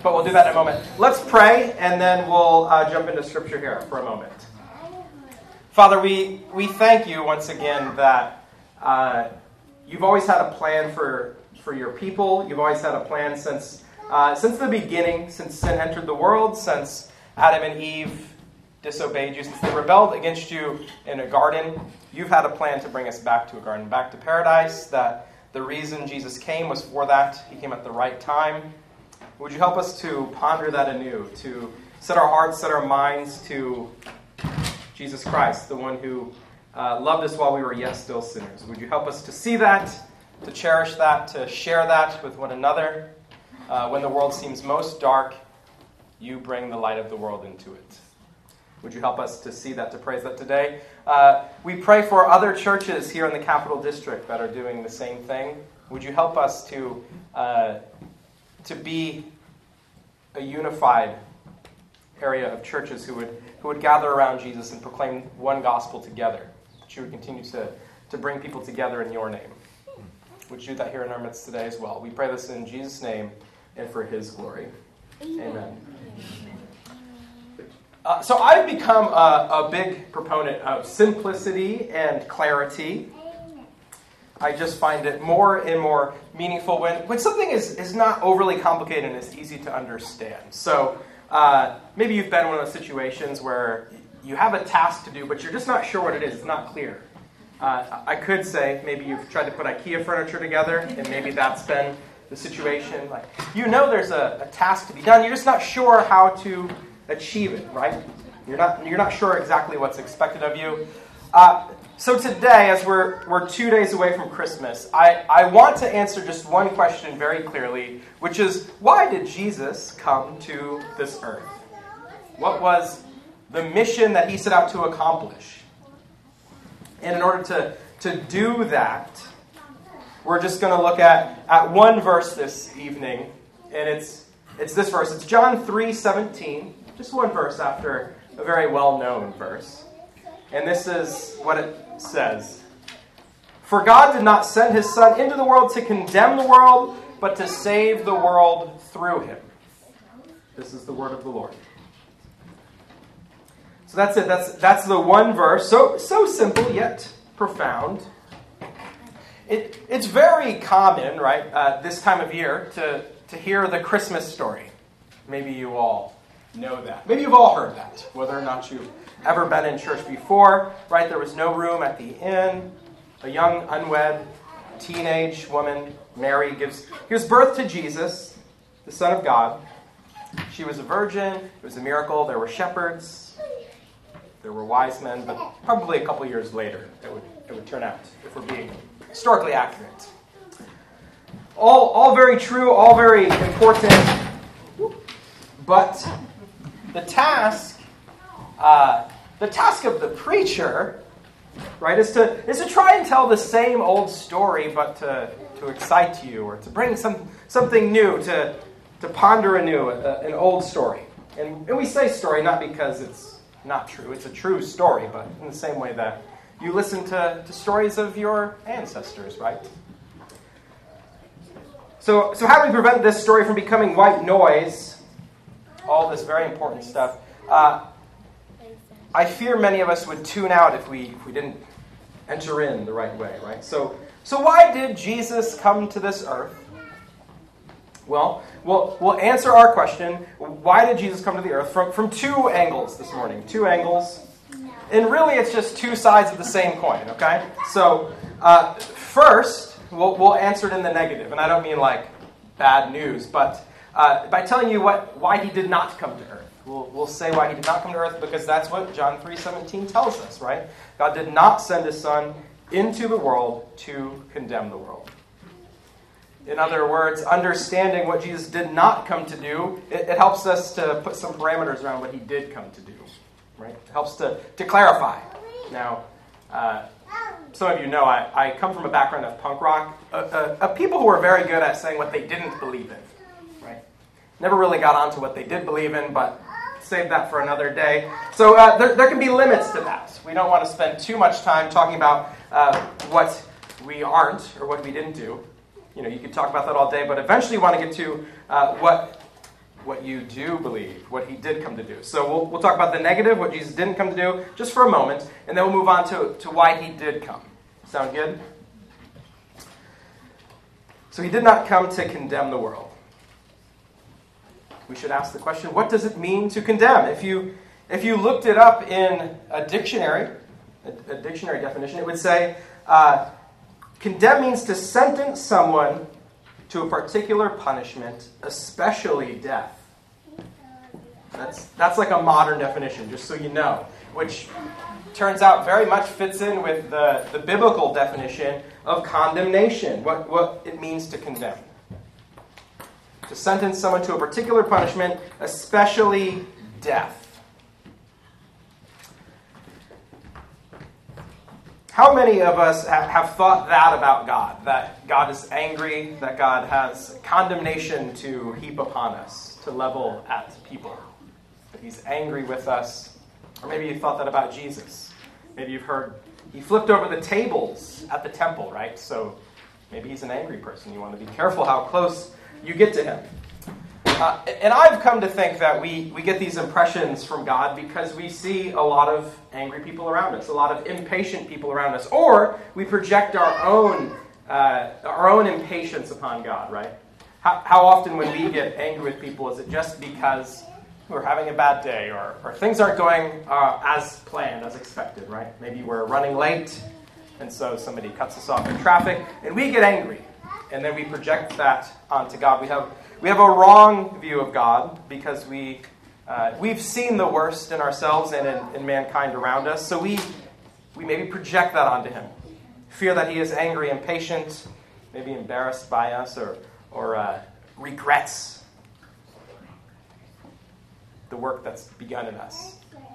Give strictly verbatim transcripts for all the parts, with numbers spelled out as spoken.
but we'll do that in a moment. Let's pray, and then we'll uh, jump into Scripture here for a moment. Father, we, we thank you once again that uh, you've always had a plan for, for your people. You've always had a plan since uh, since the beginning, since sin entered the world, since Adam and Eve disobeyed you, since they rebelled against you in a garden. You've had a plan to bring us back to a garden, back to paradise, that the reason Jesus came was for that. He came at the right time. Would you help us to ponder that anew, to set our hearts, set our minds to Jesus Christ, the one who uh, loved us while we were yet still sinners. Would you help us to see that, to cherish that, to share that with one another? Uh, when the world seems most dark, you bring the light of the world into it. Would you help us to see that, to praise that today? Uh, we pray for other churches here in the Capital District that are doing the same thing. Would you help us to, uh, to be a unified area of churches who would who would gather around Jesus and proclaim one gospel together, that you would continue to, to bring people together in your name. Would you do that here in our midst today as well? We pray this in Jesus' name and for his glory. Amen. Uh, so I've become a, a big proponent of simplicity and clarity. I just find it more and more meaningful when, when something is, is not overly complicated and is easy to understand. So Uh, maybe you've been in one of those situations where you have a task to do, but you're just not sure what it is. It's not clear. Uh, I could say maybe you've tried to put IKEA furniture together, and maybe that's been the situation. Like, you know there's a, a task to be done. You're just not sure how to achieve it, right? You're not you're not sure exactly what's expected of you. Uh, so today, as we're we're two days away from Christmas, I, I want to answer just one question very clearly, which is, why did Jesus come to this earth? What was the mission that he set out to accomplish? And in order to, to do that, we're just going to look at, at one verse this evening, and it's it's this verse. It's John three seventeen, just one verse after a very well-known verse. And this is what it says. For God did not send his Son into the world to condemn the world, but to save the world through him. This is the word of the Lord. So that's it. That's that's the one verse. So so simple yet profound. It it's very common, right, uh, this time of year to to hear the Christmas story. Maybe you all know that. Maybe you've all heard that, whether or not you've ever been in church before, right? There was no room at the inn. A young, unwed, teenage woman, Mary, gives, gives birth to Jesus, the Son of God. She was a virgin. It was a miracle. There were shepherds. There were wise men. But probably a couple years later, it would, it would turn out, if we're being historically accurate. All, all very true, all very important. But the task Uh, the task of the preacher, right, is to is to try and tell the same old story, but to, to excite you or to bring some something new, to to ponder anew a, an old story. And, and we say story not because it's not true; it's a true story, but in the same way that you listen to, to stories of your ancestors, right? So so how do we prevent this story from becoming white noise? All this very important stuff. Uh, I fear many of us would tune out if we if we didn't enter in the right way, right? So so why did Jesus come to this earth? Well, we'll we'll answer our question, why did Jesus come to the earth, from, from two angles this morning. Two angles. And really it's just two sides of the same coin, okay? So uh, first, we'll we'll answer it in the negative. And I don't mean like bad news, but uh, by telling you what why he did not come to earth. We'll, we'll say why he did not come to earth, because that's what John three seventeen tells us, right? God did not send his Son into the world to condemn the world. In other words, understanding what Jesus did not come to do, it, it helps us to put some parameters around what he did come to do, right? It helps to, to clarify. Now, uh, some of you know I, I come from a background of punk rock, uh, uh, of people who are very good at saying what they didn't believe in, right? Never really got onto what they did believe in, but save that for another day. So uh, there, there can be limits to that. We don't want to spend too much time talking about uh, what we aren't or what we didn't do. You know, you could talk about that all day, but eventually you want to get to uh, what what you do believe, what he did come to do. So we'll, we'll talk about the negative, what Jesus didn't come to do, just for a moment, and then we'll move on to, to why he did come. Sound good? So he did not come to condemn the world. We should ask the question, what does it mean to condemn? If you if you looked it up in a dictionary, a, a dictionary definition, it would say, uh, condemn means to sentence someone to a particular punishment, especially death. That's that's like a modern definition, just so you know, which turns out very much fits in with the, the biblical definition of condemnation, what, what it means to condemn. To sentence someone to a particular punishment, especially death. How many of us have thought that about God? That God is angry, that God has condemnation to heap upon us, to level at people. That he's angry with us. Or maybe you thought that about Jesus. Maybe you've heard he flipped over the tables at the temple, right? So maybe he's an angry person. You want to be careful how close you get to him. Uh, and I've come to think that we, we get these impressions from God because we see a lot of angry people around us, a lot of impatient people around us, or we project our own uh, our own impatience upon God, right? How, how often when we get angry with people, is it just because we're having a bad day or, or things aren't going uh, as planned, as expected, right? Maybe we're running late, and so somebody cuts us off in traffic, and we get angry, and then we project that onto God. We have We have a wrong view of God because we, uh, we've seen the worst in ourselves and in, in mankind around us. So we, we maybe project that onto him. Fear that he is angry, impatient, maybe embarrassed by us or, or uh, regrets the work that's begun in us.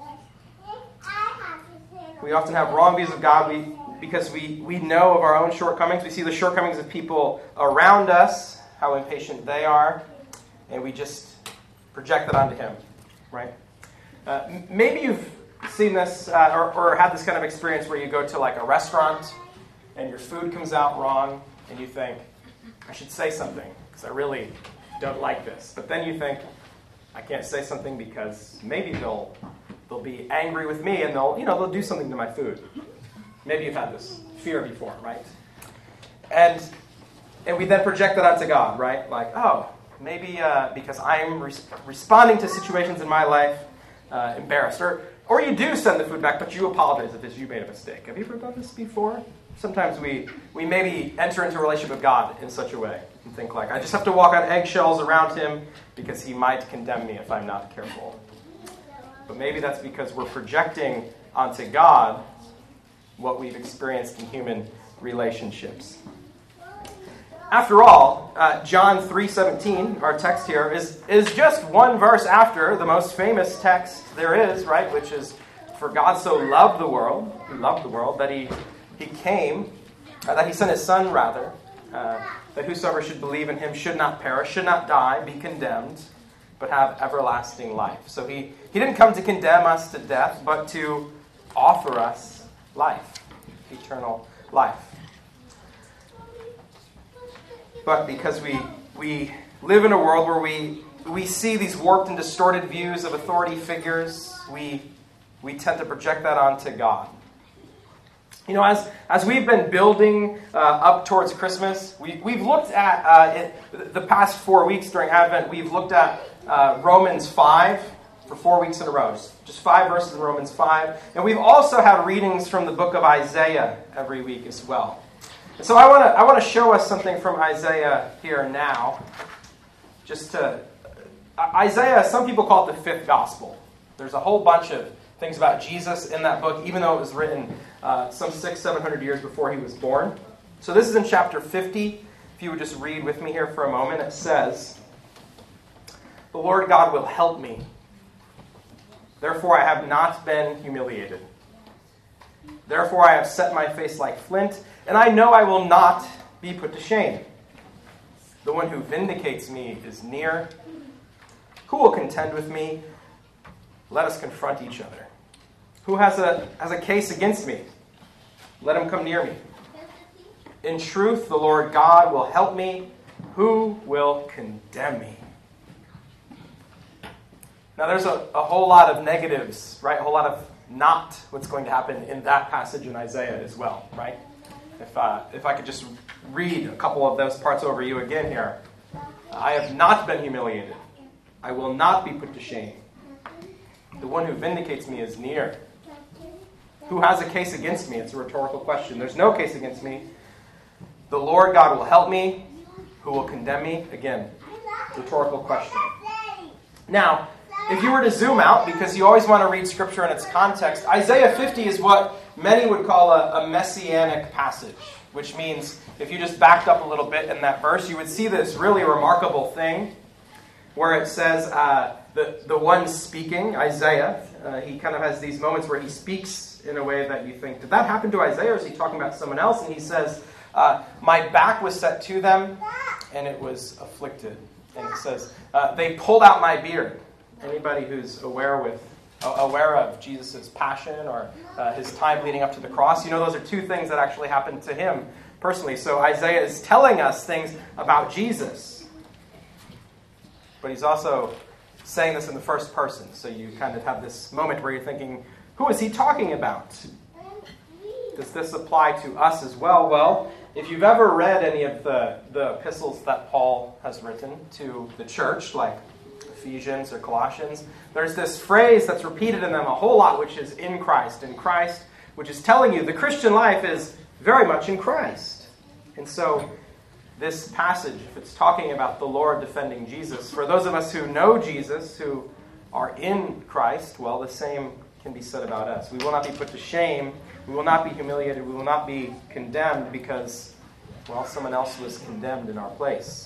We often have wrong views of God we, because we, we know of our own shortcomings. We see the shortcomings of people around us, how impatient they are, and we just project that onto him, right? Uh, maybe you've seen this uh, or, or had this kind of experience where you go to like a restaurant and your food comes out wrong and you think, I should say something because I really don't like this. But then you think, I can't say something because maybe they'll they'll be angry with me and they'll you know they'll do something to my food. Maybe you've had this fear before, right? And And we then project that onto God, right? Like, oh, maybe uh, because I'm res- responding to situations in my life, uh, embarrassed. Or or you do send the food back, but you apologize if you made a mistake. Have you ever done this before? Sometimes we, we maybe enter into a relationship with God in such a way and think like, I just have to walk on eggshells around him because he might condemn me if I'm not careful. But maybe that's because we're projecting onto God what we've experienced in human relationships. After all, uh, John three seventeen, our text here, is, is just one verse after the most famous text there is, right? Which is, for God so loved the world, he loved the world, that he, he came, uh, that he sent his son, rather, uh, that whosoever should believe in him should not perish, should not die, be condemned, but have everlasting life. So he, he didn't come to condemn us to death, but to offer us life, eternal life. But because we we live in a world where we we see these warped and distorted views of authority figures, we we tend to project that onto God. You know, as as we've been building uh, up towards Christmas, we we've looked at uh, it, the past four weeks during Advent. We've looked at uh, Romans five for four weeks in a row, just, just five verses in Romans five, and we've also had readings from the book of Isaiah every week as well. So I want to I want to show us something from Isaiah here now. Just to Isaiah, some people call it the fifth gospel. There's a whole bunch of things about Jesus in that book, even though it was written uh, some six, seven hundred years before he was born. So this is in chapter fifty. If you would just read with me here for a moment, it says, "The Lord God will help me. Therefore I have not been humiliated. Therefore I have set my face like flint, and I know I will not be put to shame. The one who vindicates me is near. Who will contend with me? Let us confront each other. Who has a, has a case against me? Let him come near me. In truth, the Lord God will help me. Who will condemn me?" Now there's a, a whole lot of negatives, right? A whole lot of not what's going to happen in that passage in Isaiah as well, right? If, uh, if I could just read a couple of those parts over you again here. I have not been humiliated. I will not be put to shame. The one who vindicates me is near. Who has a case against me? It's a rhetorical question. There's no case against me. The Lord God will help me. Who will condemn me? Again, rhetorical question. Now, if you were to zoom out, because you always want to read Scripture in its context, Isaiah fifty is what many would call a, a messianic passage, which means if you just backed up a little bit in that verse, you would see this really remarkable thing where it says uh, the, the one speaking, Isaiah, uh, he kind of has these moments where he speaks in a way that you think, did that happen to Isaiah, or is he talking about someone else? And he says, uh, my back was set to them, and it was afflicted. And it says, uh, they pulled out my beard. Anybody who's aware with aware of Jesus' passion or uh, his time leading up to the cross, you know those are two things that actually happened to him personally. So Isaiah is telling us things about Jesus. But he's also saying this in the first person. So you kind of have this moment where you're thinking, who is he talking about? Does this apply to us as well? Well, if you've ever read any of the, the epistles that Paul has written to the church, like Ephesians or Colossians, there's this phrase that's repeated in them a whole lot, which is in Christ, in Christ, which is telling you the Christian life is very much in Christ. And so this passage, if it's talking about the Lord defending Jesus, for those of us who know Jesus, who are in Christ, well, the same can be said about us. We will not be put to shame. We will not be humiliated. We will not be condemned because, well, someone else was condemned in our place.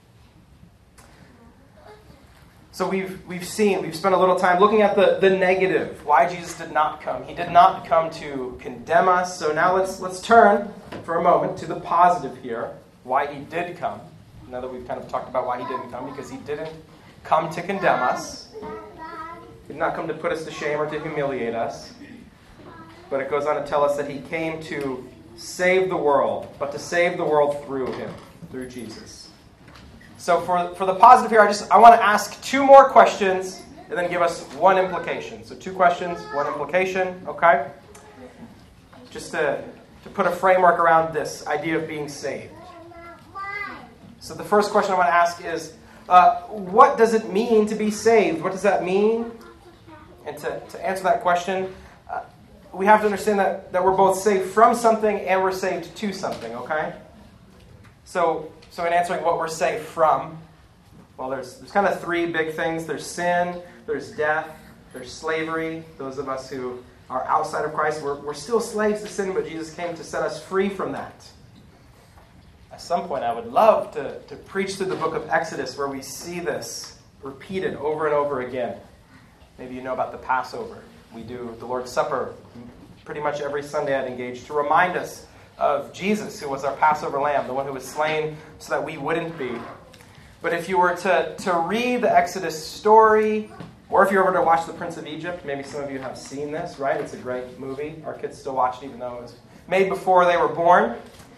So we've we've seen, we've spent a little time looking at the, the negative, why Jesus did not come. He did not come to condemn us. So now let's let's turn for a moment to the positive here, why he did come. Now that we've kind of talked about why he didn't come, because he didn't come to condemn us. He did not come to put us to shame or to humiliate us. But it goes on to tell us that he came to save the world, but to save the world through him, through Jesus. So for, for the positive here, I just I want to ask two more questions and then give us one implication. So two questions, one implication, okay? Just to, to put a framework around this idea of being saved. So the first question I want to ask is, uh, what does it mean to be saved? What does that mean? And to, to answer that question, uh, we have to understand that, that we're both saved from something and we're saved to something, okay? So... So in answering what we're saved from, well, there's there's kind of three big things. There's sin, there's death, there's slavery. Those of us who are outside of Christ, we're, we're still slaves to sin, but Jesus came to set us free from that. At some point, I would love to, to preach through the book of Exodus where we see this repeated over and over again. Maybe you know about the Passover. We do the Lord's Supper pretty much every Sunday at Engage to remind us of Jesus, who was our Passover lamb, the one who was slain so that we wouldn't be. But if you were to, to read the Exodus story, or if you were to watch The Prince of Egypt, maybe some of you have seen this, right? It's a great movie. Our kids still watch it even though it was made before they were born.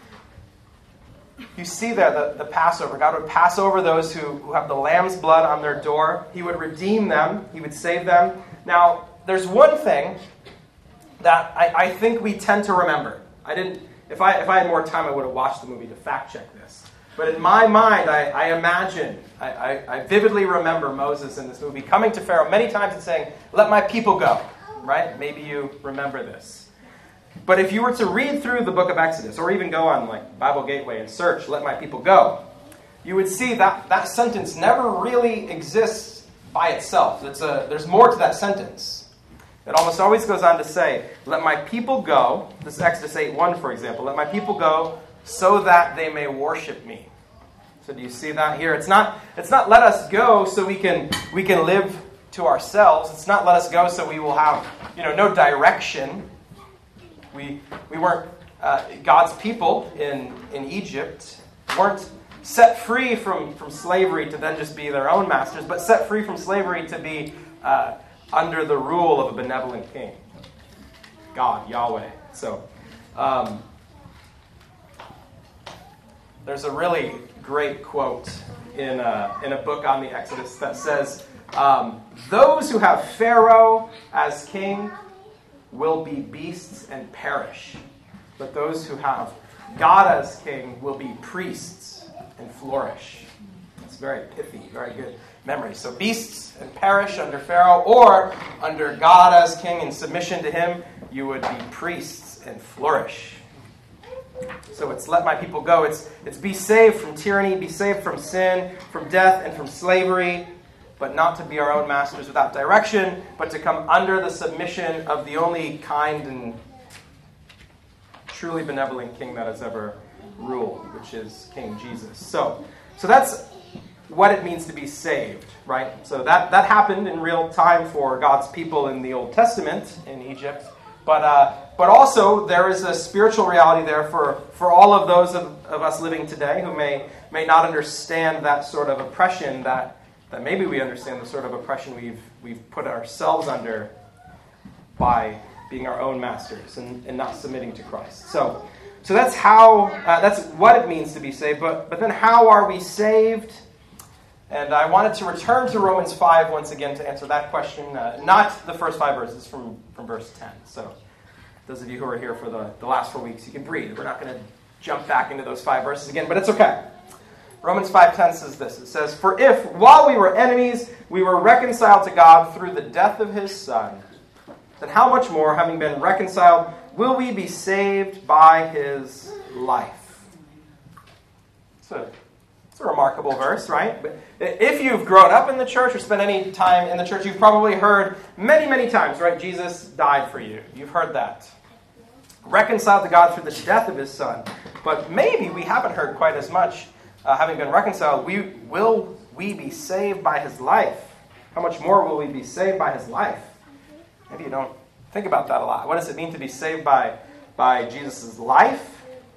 You see there the, the Passover. God would pass over those who, who have the lamb's blood on their door. He would redeem them. He would save them. Now, there's one thing that I, I think we tend to remember. I didn't... If I if I had more time, I would have watched the movie to fact check this. But in my mind, I, I imagine, I, I, I vividly remember Moses in this movie coming to Pharaoh many times and saying, "Let my people go." Right? Maybe you remember this. But if you were to read through the book of Exodus, or even go on like Bible Gateway and search, "Let my people go," you would see that that sentence never really exists by itself. It's a, there's more to that sentence. It almost always goes on to say, "Let my people go." This is Exodus eight one, for example. "Let my people go so that they may worship me." So do you see that here? It's not, it's not let us go so we can we can live to ourselves. It's not let us go so we will have, you know, no direction. We we weren't uh, God's people in, in Egypt weren't set free from, from slavery to then just be their own masters, but set free from slavery to be uh, under the rule of a benevolent king, God, Yahweh. So, um, there's a really great quote in a, in a book on the Exodus that says, Um, those who have Pharaoh as king will be beasts and perish. But those who have God as king will be priests and flourish. It's very pithy, very good memory. So beasts and perish under Pharaoh, or under God as king in submission to him, you would be priests and flourish. So it's let my people go. It's, it's be saved from tyranny, be saved from sin, from death, and from slavery, but not to be our own masters without direction, but to come under the submission of the only kind and truly benevolent king that has ever ruled, which is King Jesus. So, so that's what it means to be saved, right? So that, that happened in real time for God's people in the Old Testament in Egypt. But uh, but also there is a spiritual reality there for, for all of those of, of us living today who may may not understand that sort of oppression that, that maybe we understand the sort of oppression we've we've put ourselves under by being our own masters and, and not submitting to Christ. So so that's how uh, that's what it means to be saved. But but then how are we saved? And I wanted to return to Romans five once again to answer that question. Uh, not the first five verses, from, from verse ten. So those of you who are here for the, the last four weeks, you can breathe. We're not going to jump back into those five verses again, but it's okay. Romans five ten says this. It says, "For if, while we were enemies, we were reconciled to God through the death of his Son, then how much more, having been reconciled, will we be saved by his life?" So it's a remarkable verse, right? But if you've grown up in the church or spent any time in the church, you've probably heard many, many times, right? Jesus died for you. You've heard that. Reconciled to God through the death of his Son. But maybe we haven't heard quite as much, uh, having been reconciled. We will we be saved by his life? How much more will we be saved by his life? Maybe you don't think about that a lot. What does it mean to be saved by, by Jesus' life?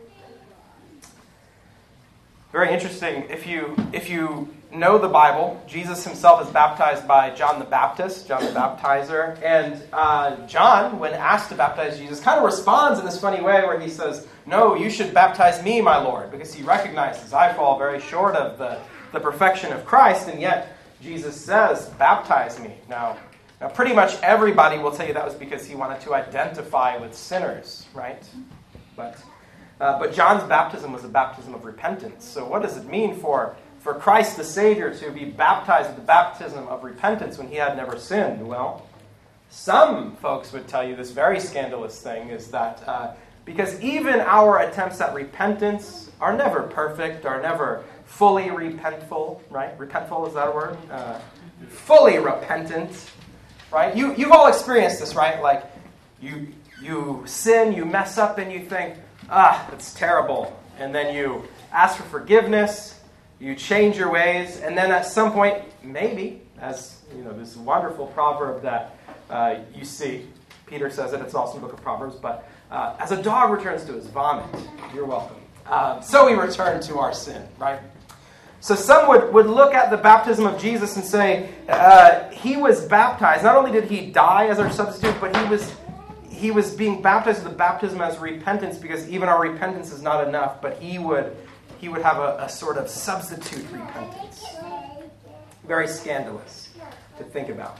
Very interesting. If you if you know the Bible, Jesus himself is baptized by John the Baptist, John the Baptizer. And uh, John, when asked to baptize Jesus, kind of responds in this funny way where he says, "No, you should baptize me, my Lord," because he recognizes I fall very short of the, the perfection of Christ. And yet Jesus says, "Baptize me." Now, now, pretty much everybody will tell you that was because he wanted to identify with sinners, right? But Uh, but John's baptism was a baptism of repentance. So what does it mean for, for Christ the Savior to be baptized with the baptism of repentance when he had never sinned? Well, some folks would tell you this very scandalous thing is that uh, because even our attempts at repentance are never perfect, are never fully repentful, right? Repentful, is that a word? Uh, fully repentant, right? You, you've all experienced this, right? Like you, you sin, you mess up, and you think, ah, that's terrible. And then you ask for forgiveness, you change your ways, and then at some point, maybe, as you know, this wonderful proverb that uh, you see, Peter says it, it's also in the book of Proverbs, but uh, as a dog returns to his vomit, you're welcome. Uh, so we return to our sin, right? So some would, would look at the baptism of Jesus and say, uh, he was baptized. Not only did he die as our substitute, but he was He was being baptized with the baptism as repentance, because even our repentance is not enough, but he would he would have a, a sort of substitute repentance. Very scandalous to think about.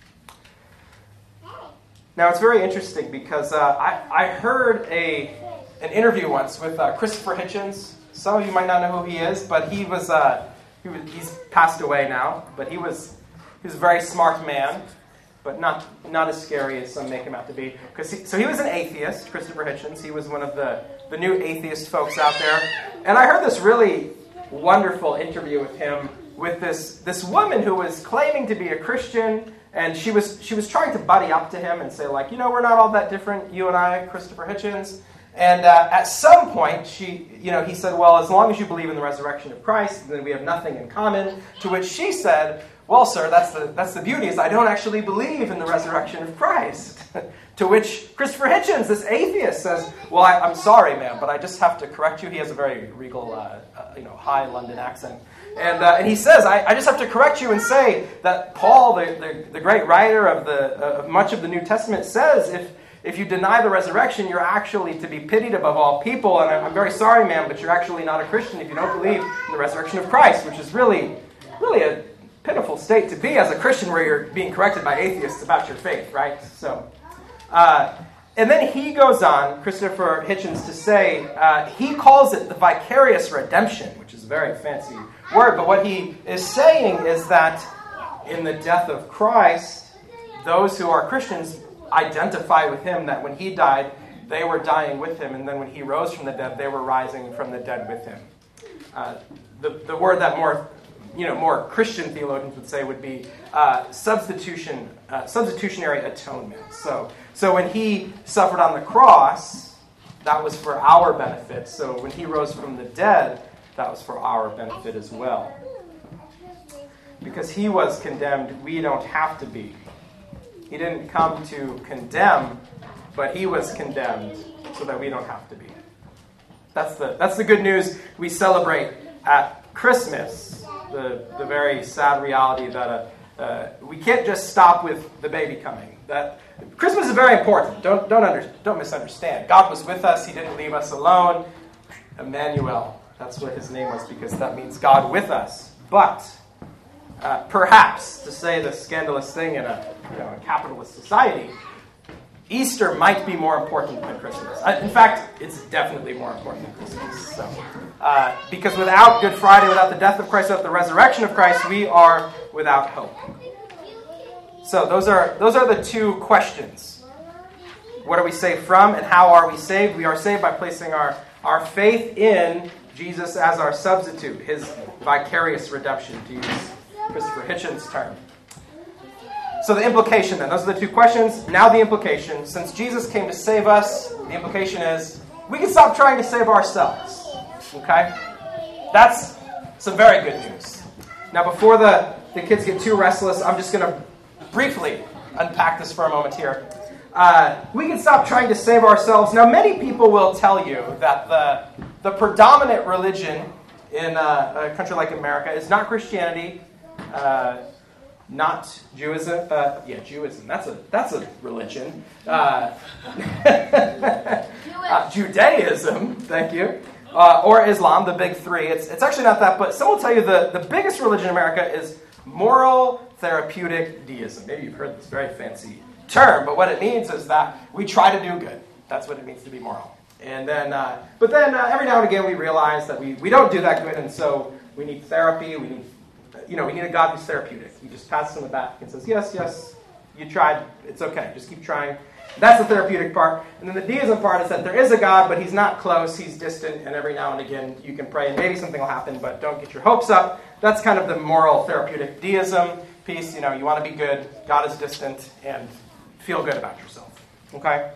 Now, it's very interesting because uh, I, I heard a an interview once with uh, Christopher Hitchens. Some of you might not know who he is, but he was, uh, he was he's passed away now, but he was he was a very smart man. But not not as scary as some make him out to be. Because he, so he was an atheist, Christopher Hitchens. He was one of the, the new atheist folks out there. And I heard this really wonderful interview with him with this this woman who was claiming to be a Christian, and she was she was trying to buddy up to him and say, like, you know, we're not all that different, you and I, Christopher Hitchens. And uh, at some point, she, you know, he said, well, as long as you believe in the resurrection of Christ, then we have nothing in common. To which she said, well, sir, that's the that's the beauty, is I don't actually believe in the resurrection of Christ. To which Christopher Hitchens, this atheist, says, well, I, I'm sorry, ma'am, but I just have to correct you. He has a very regal, uh, uh, you know, high London accent. And uh, and he says, I, I just have to correct you and say that Paul, the, the, the great writer of the uh, of much of the New Testament, says if if you deny the resurrection, you're actually to be pitied above all people. And I'm, I'm very sorry, ma'am, but you're actually not a Christian if you don't believe in the resurrection of Christ, which is really, really a pitiful state to be as a Christian where you're being corrected by atheists about your faith, right? So, uh, and then he goes on, Christopher Hitchens, to say, uh, he calls it the vicarious redemption, which is a very fancy word, but what he is saying is that in the death of Christ, those who are Christians identify with him, that when he died, they were dying with him, and then when he rose from the dead, they were rising from the dead with him. Uh, the, the word that more, you know, more Christian theologians would say would be uh, substitution, uh, substitutionary atonement. So, so when he suffered on the cross, that was for our benefit. So when he rose from the dead, that was for our benefit as well. Because he was condemned, we don't have to be. He didn't come to condemn, but he was condemned so that we don't have to be. That's the that's the good news we celebrate at Christmas. The the very sad reality that uh, uh, we can't just stop with the baby coming. That Christmas is very important. Don't don't under, don't misunderstand. God was with us. He didn't leave us alone. Emmanuel. That's what his name was, because that means God with us. But uh, perhaps, to say the scandalous thing in a, you know, a capitalist society, Easter might be more important than Christmas. In fact, it's definitely more important than Christmas. So, uh, because without Good Friday, without the death of Christ, without the resurrection of Christ, we are without hope. So those are those are the two questions. What are we saved from, and how are we saved? We are saved by placing our, our faith in Jesus as our substitute, his vicarious redemption, to use Christopher Hitchens' term. So the implication then, those are the two questions. Now the implication, since Jesus came to save us, the implication is we can stop trying to save ourselves. Okay? That's some very good news. Now before the, the kids get too restless, I'm just going to briefly unpack this for a moment here. Uh, we can stop trying to save ourselves. Now many people will tell you that the, the predominant religion in a, a country like America is not Christianity, uh, not Judaism. Uh, yeah, Judaism. That's a that's a religion. Uh, uh, Judaism. Thank you. Uh, or Islam, the big three. It's it's actually not that, but some will tell you the, the biggest religion in America is moral therapeutic deism. Maybe you've heard this very fancy term, but what it means is that we try to do good. That's what it means to be moral. And then, uh, but then uh, every now and again we realize that we, we don't do that good, and so we need therapy. We need, you know, we need a God who's therapeutic. He just pats us on the back and says, "Yes, yes, you tried. It's okay. Just keep trying." That's the therapeutic part. And then the deism part is that there is a God, but he's not close. He's distant, and every now and again you can pray, and maybe something will happen, but don't get your hopes up. That's kind of the moral therapeutic deism piece. You know, you want to be good. God is distant, and feel good about yourself. Okay?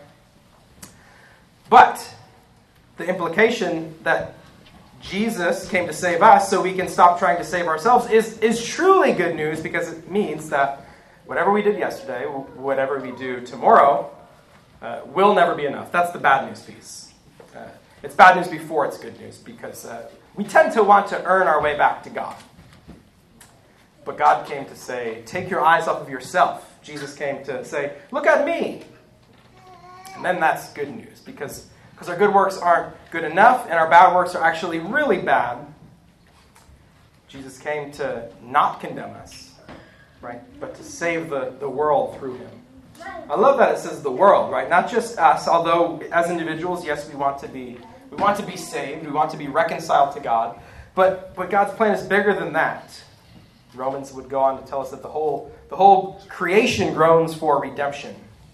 But the implication that Jesus came to save us so we can stop trying to save ourselves is, is truly good news, because it means that whatever we did yesterday, whatever we do tomorrow, uh, will never be enough. That's the bad news piece. Uh, it's bad news before it's good news, because uh, we tend to want to earn our way back to God. But God came to say, take your eyes off of yourself. Jesus came to say, look at me. And then that's good news, because because our good works aren't good enough, and our bad works are actually really bad. Jesus came to not condemn us, right? But to save the, the world through him. I love that it says the world, right? Not just us, although as individuals, yes, we want to be we want to be saved, we want to be reconciled to God, but but God's plan is bigger than that. Romans would go on to tell us that the whole the whole creation groans for redemption.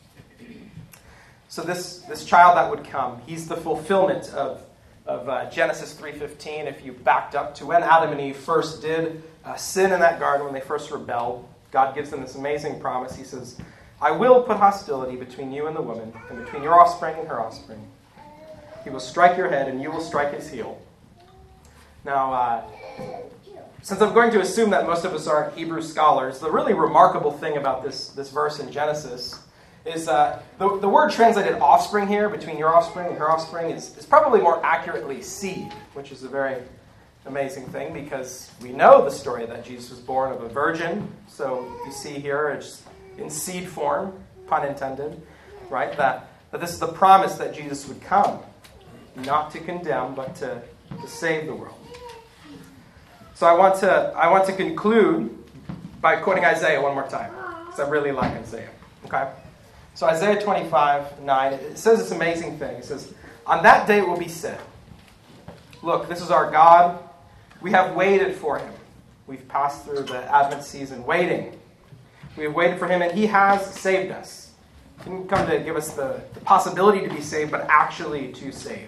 So this, this child that would come, he's the fulfillment of, of uh, Genesis three fifteen. If you backed up to when Adam and Eve first did uh, sin in that garden, when they first rebelled, God gives them this amazing promise. He says, I will put hostility between you and the woman, and between your offspring and her offspring. He will strike your head, and you will strike his heel. Now, uh, since I'm going to assume that most of us aren't Hebrew scholars, the really remarkable thing about this, this verse in Genesis is uh, the, the word translated offspring here, between your offspring and her offspring, is, is probably more accurately seed, which is a very amazing thing, because we know the story that Jesus was born of a virgin. So you see here, it's in seed form, pun intended, right? That, that this is the promise that Jesus would come, not to condemn, but to, to save the world. So I want to I want to conclude by quoting Isaiah one more time, because I really like Isaiah. Okay? So Isaiah twenty-five, nine, it says this amazing thing. It says, on that day it will be said, look, this is our God. We have waited for him. We've passed through the Advent season waiting. We have waited for him, and he has saved us. He didn't come to give us the, the possibility to be saved, but actually to save.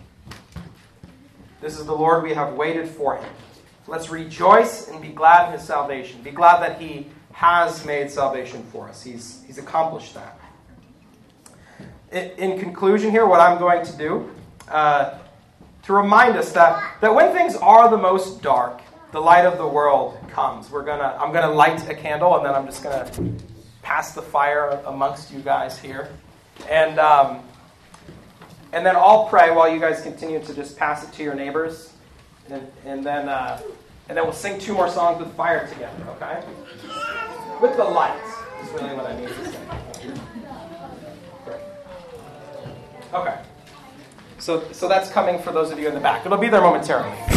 This is the Lord. We have waited for him. Let's rejoice and be glad in his salvation. Be glad that he has made salvation for us. He's, he's accomplished that. In, in conclusion here, what I'm going to do, uh, to remind us that, that when things are the most dark, the light of the world comes. We're gonna, I'm going to light a candle, and then I'm just going to pass the fire amongst you guys here. And um, and then I'll pray while you guys continue to just pass it to your neighbors. And, and then uh, and then we'll sing two more songs with fire together, okay? With the light is really what I need to say. Great. Okay. So, so that's coming for those of you in the back. It'll be there momentarily.